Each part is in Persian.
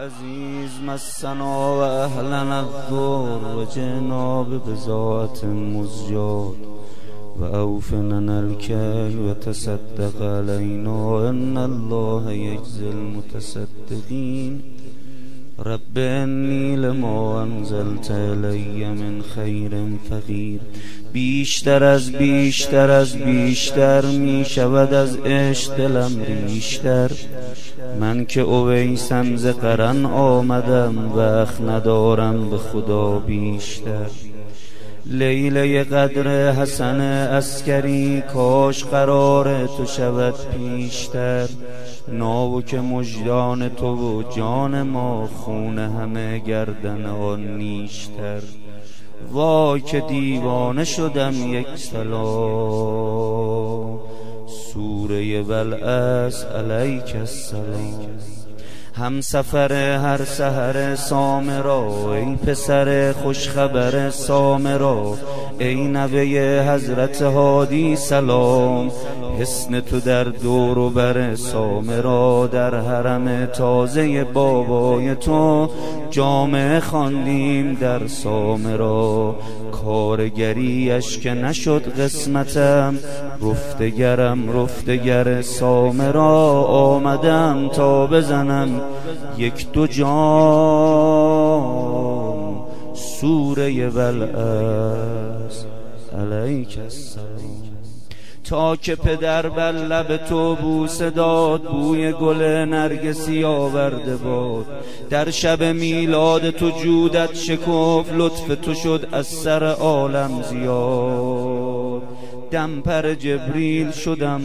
العزیز مسنا و اهلنا الضر و جئنا ببضاعة مزجاة و اوفنا الکیل و تصدق علینا ان الله یجزی المتصدقین. رب انی لما انزلت الی من خیر فقیر. بیشتر از بیشتر می شود از عشق دلم ریشتر. من که اویسم ز قرن آمدم وقت ندارم به خدا بیشتر. لیله قدر حسن عسکری کاش قرار تو شود پیشتر. ناوک مژگان تو و جان ما خون همه گردن آن نیشتر. وای که دیوانه شدم یک سلام سوره والعصر علیک السلام. هم سفر هر سحر سامرا ای پسر خوشخبر سامرا ای نوه حضرت هادی سلام. حسن تو در دور و بر سامرا در حرم تازه بابای تو جامه خواندیم در سامرا. کارگریش که نشد قسمتم رفتگر سامرا. آمدم تا بزنم یک دو جام سوره والعصر علیک السلام. تا که پدر بر لب تو بوسه داد بوی گل نرگسی آورده باد. در شب میلاد تو جودت شکفت لطف تو شد از سر عالم زیاد. دمپر جبریل شدم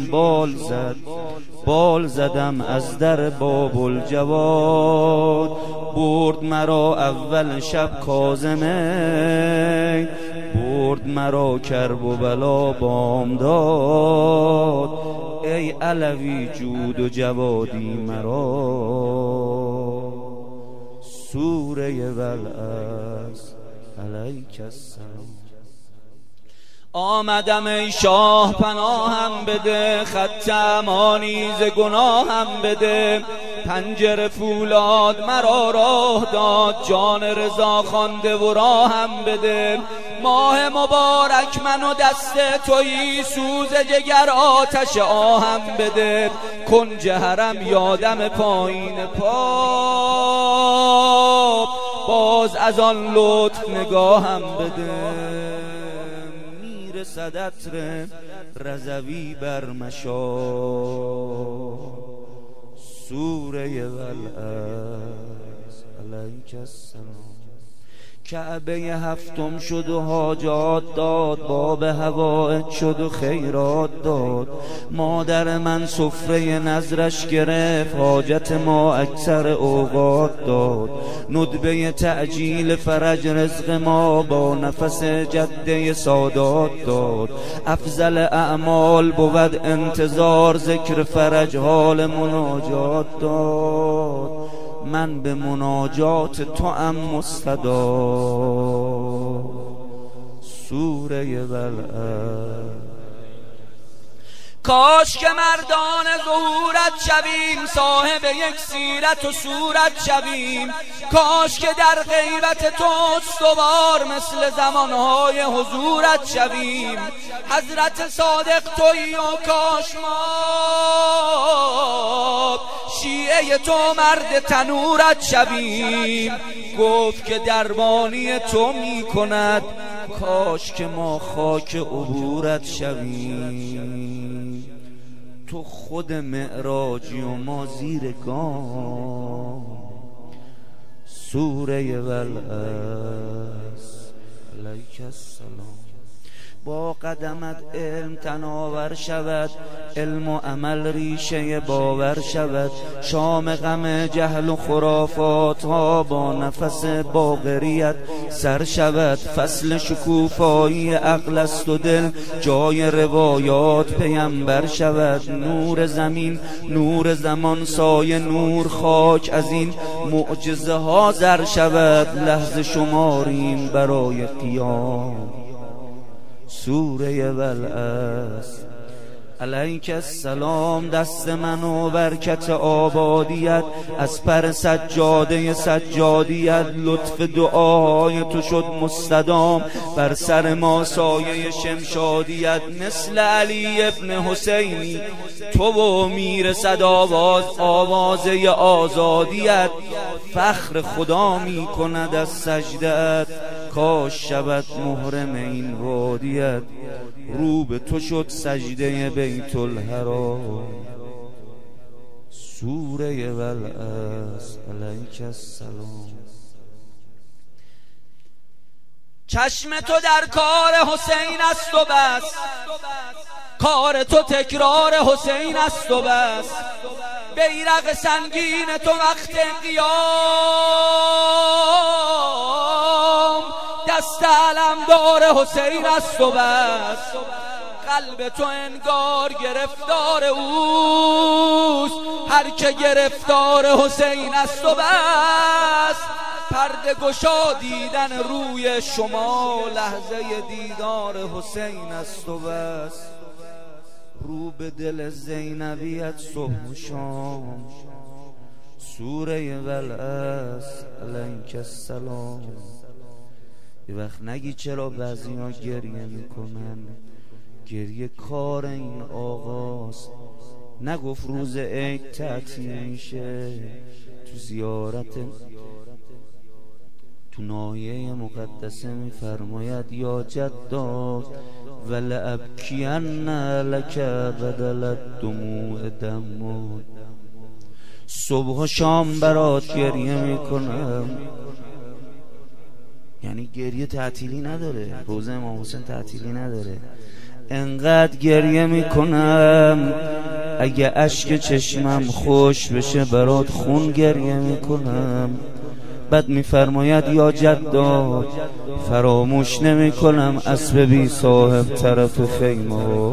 بال زدم از در باب الجواد. برد مرا اول شب کاظمه برد مرا کرب و بلا بامداد. ای علوی جود و جوادی مرا سوره والعصر علیک السلام. آمدم ای شاه پناهم بده خط امانی ز گناهم بده. پنجره فولاد مرا راه داد جان رضا خوانده و راهم بده. ماه مبارک من و دست تویی سوز جگر آتش آهم بده. کنج حرم یادم پایین پا باز از آن لطف نگاهم بده. میرسد عطر رضوی بر مشام سوره والعصر علیک السلام. کعبه هفتم شد و حاجات داد باب حوائج شد و خیرات داد. مادر من سفره نظرش گرفت حاجت ما اکثر اوقات داد. ندبه تعجیل فرج رزق ما با نفس جده سادات داد. افضل اعمال بود انتظار ذکر فرج حال مناجات داد. من به مناجات تو ام مستدار سوره والعصر. کاش که مردان ظهورت شویم صاحب یک سیرت و صورت شویم. کاش که در غیبت تو استوار مثل زمانهای حضورت شویم. حضرت صادق تویی و کاش ما شیعه تو مرد تنورت شویم. گفت که دربانی تو می کند کاش که ما خاک عبورت شویم. تو خود معراجی و ما زیر گام سوره والعصر علیک السلام. با قدمت علم تناور شود علم و عمل ریشه باور شود. شام غم جهل و خرافات ها با نفس باقریت سر شود. فصل شکوفایی عقل است و دل جای روایات پیمبر شود. نور زمین نور زمان سایه نور خاک از این معجزه ها زر شود. لحظه شماریم برای قیام سوره والعصر علیک السلام. دست من و برکت آبادیت از پر سجاده سجادیت، لطف دعای تو شد مستدام بر سر ما سایه شمشادیت. مثل علی ابن حسینی تو و میرسد آوازه آزادیت، فخر خدا می کند از سجدت، کاش شود محرم این وادیت. رو به تو شد سجده بیت الحرام، سوره والعصر علیک السلام. چشم تو در کار حسین است و بس، کار تو تکرار حسین است و بس. بیرق سنگین تو وقت قیام، دست علمدار حسین است و بس. قلب تو انگار گرفتار اوست، هر که گرفتار حسین است و بس. پرده گشا دیدن روی شما، لحظه دیدار حسین است و بس. رو به دل زینبیت صبح و شام، سوره والعصر علیک السلام. یه وقت نگی چرا بعضی ها گریه میکنن، گریه کار این آقاست. نگفت روز عید تعطیل میشه، تو زیارت تو نایه مقدسه میفرماید یا جدا ولابکین لک بدل الدموع دم. صبح و شام برات گریه میکنم. یعنی گریه تعطیلی نداره، روزه امام حسین تعطیلی نداره. انقدر گریه میکنم اگه اشک چشمم خوش بشه برات خون گریه میکنم. بعد میفرماید یا جدا فراموش نمی کنم اسب بی صاحب طرف خیمه.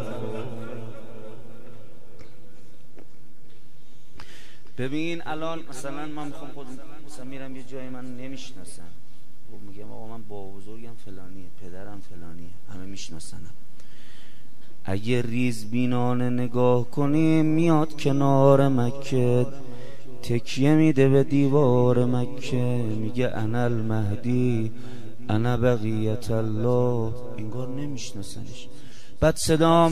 ببین الان مثلا من میخوام خودم مثلا میرم یه جای من نمیشناسم، میگم آقا من با بزرگم فلانیه، پدرم فلانیه، همه میشناسنم. اگه ریزبینانه نگاه کنیم میاد کنار مکه، تکیه میده به دیوار مکه، میگه انا المهدی انا بقیت الله. انگار نمیشناسنش. بعد صدا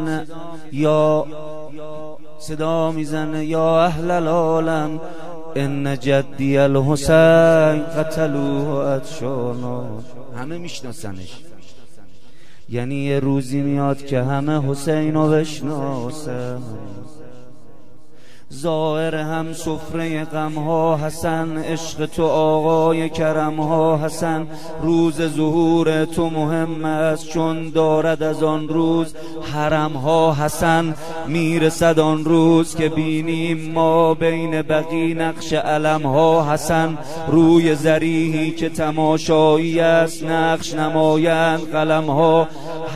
میزنه یا اهل العالم ان جدی الحسین قتلوه ادشانا. همه میشناسنش. یعنی یه روزی میاد که همه حسینو بشناسن. ظاهر هم سفره غمها حسن، عشق تو آقای کرمها حسن. روز ظهور تو مهم است چون دارد از آن روز حرمها حسن. میرسد آن روز که بینیم ما بین بقی نقش علمها حسن. روی ذریحی که تماشایی است نقش نمایند قلمها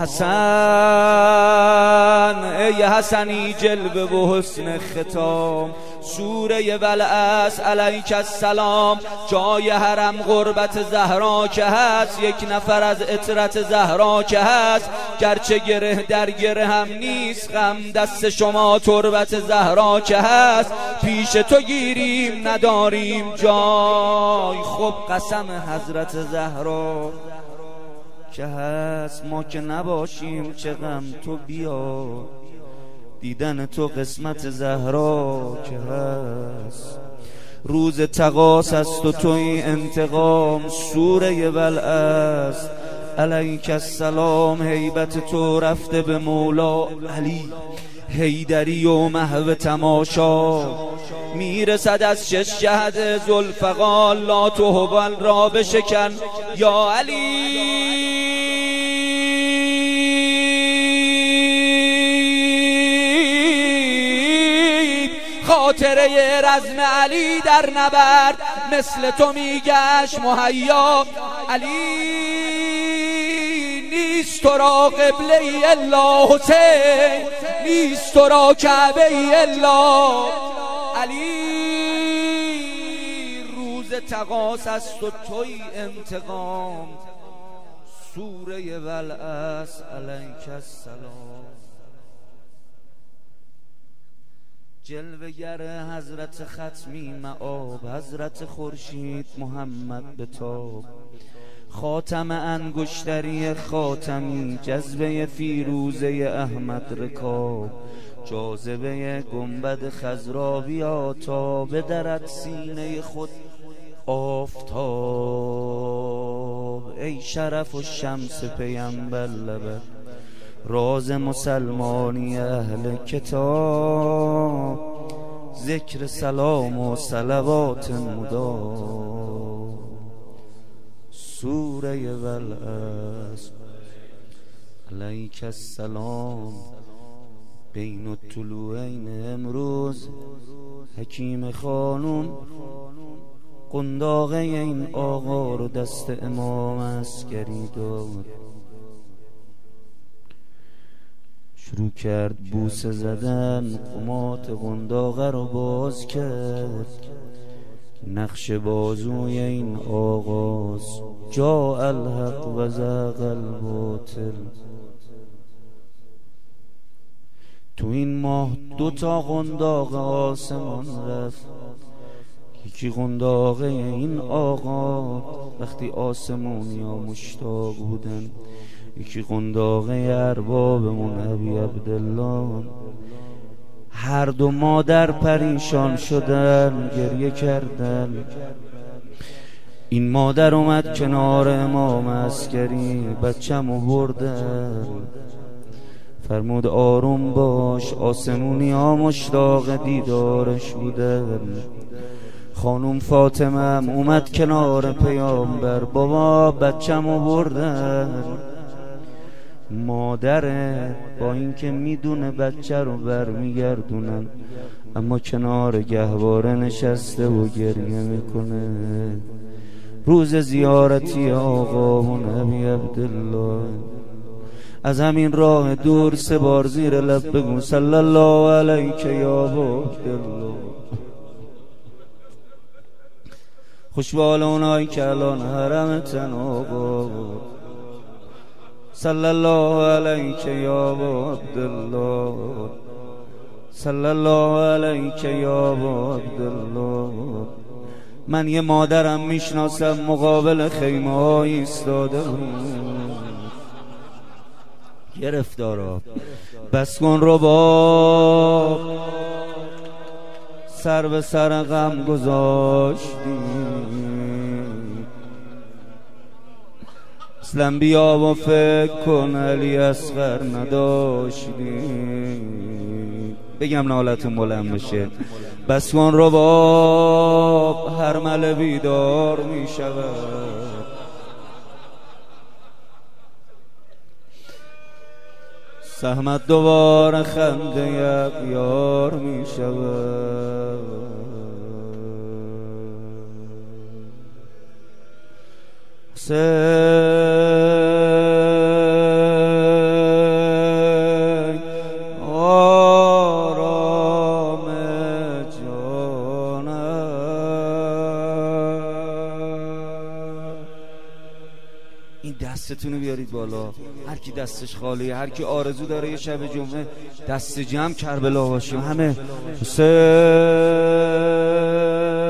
حسن. ای حسنی جلوه و حسن ختام، سوره والعصر علیک السلام. جای حرم قربت زهرا که هست، یک نفر از عطرت زهرا که هست. گرچه گره در گره هم نیست غم، دست شما تربت زهرا که هست. پیش تو گیریم نداریم جای، خب قسم حضرت زهرا که هست. ما که نباشیم چه غم تو بیا، دیدن تو قسمت زهرا که هست. روز تقاص است و توی انتقام، سوره والعصر علیک السلام. هیبت تو رفته به مولا علی حیدری و محو تماشا. میرسد از شش جهت ذوالفقار لات و هبل را بشکن یا علی. خاطره رزم علی در نبرد مثل تو میگشت مهیا. علی نیست تو را قبله ای الا حسین، نیست تو را کعبه ای الا علی. روز تقاص است و توی انتقام، سوره والعصر علیک السلام. جلوگر حضرت ختمی مآب، حضرت خورشید محمد بتاب، خاتم انگشتری خاتمی، جذبه فیروزه احمد رکاب، جاذبه گنبد خضرا بیا تا بدرد سینه خود آفتاب. ای شرف و شمس پیمبر لبت، راز مسلمانی اهل کتاب، ذکر سلام و صلوات مدام. سوره والعصر علیک السلام. بین الطلوعین امروز حکیم خانم قنداقه این آقا رو دست امام عسکری داد. شروع کرد بوسه زدن، قمات قنداقه رو باز کرد. نقش بازوی این آغاز، جاء الحق و زاغ الباطل. تو این ماه 2 تا قنداق آسمان رفت. یکی قنداقه این آقا وقتی آسمونی ها مشتاق بودن، یکی قنداقه اربابمون ابی عبدالله. هر دو مادر پریشان شدن، گریه کردن. این مادر اومد کنار امام عسکری، بچه‌مو بردن. فرمود آروم باش، آسمونی ها مشتاق دیدارش بودن. خانم فاطمه هم اومد کنار پیامبر، بابا بچه‌مو بردن. مادره با اینکه میدونه بچه رو برمیگردونن، اما کنار گهواره نشسته و گریه میکنه. روز زیارتی آقا و نبی عبدالله. از همین راه دور 3 بار زیر لب بگو صلی الله علیک یا ابا عبدالله. خوشبال اونایی که الان حرمتن آقا. صلی الله علیک یا ابا عبدالله، صلی الله علیک یا ابا عبدالله. من یه مادرم میشناسم مقابل خیمه ها ایستاده بود. گرفتارا بس کن رباب، سر به سر غم گذاشتی. اسلام بیا و فکر کن علی اصغر نداشتی. بگم نالتون بلند بشه. بس کن رباب، هر مل بیدار می شود. سهمت دوباره خنده یار می شود. آرام جانم. این دستتون رو بیارید بالا، هر کی دستش خالیه، هر کی آرزو داره یه شب جمعه دست جمع کربلا باشیم همه. حسین